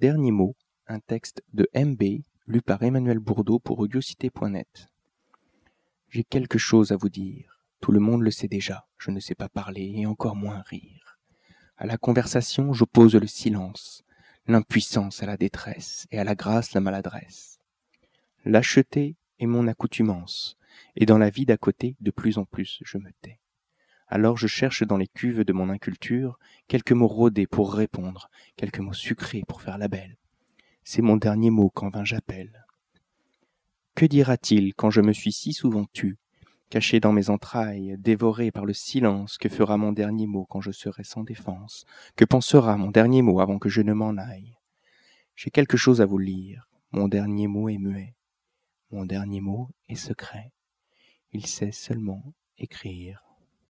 Dernier mot, un texte de MB, lu par Emmanuel Bourdeau pour audiocité.net. J'ai quelque chose à vous dire. Tout le monde le sait déjà. Je ne sais pas parler et encore moins rire. À la conversation, j'oppose le silence, l'impuissance à la détresse et à la grâce la maladresse. Lâcheté est mon accoutumance, et dans la vie d'à côté, de plus en plus, je me tais. Alors je cherche dans les cuves de mon inculture quelques mots rodés pour répondre, quelques mots sucrés pour faire la belle. C'est mon dernier mot quand vint j'appelle. Que dira-t-il quand je me suis si souvent tu, caché dans mes entrailles, dévoré par le silence? Que fera mon dernier mot quand je serai sans défense? Que pensera mon dernier mot avant que je ne m'en aille? J'ai quelque chose à vous lire. Mon dernier mot est muet. Mon dernier mot est secret. Il sait seulement écrire.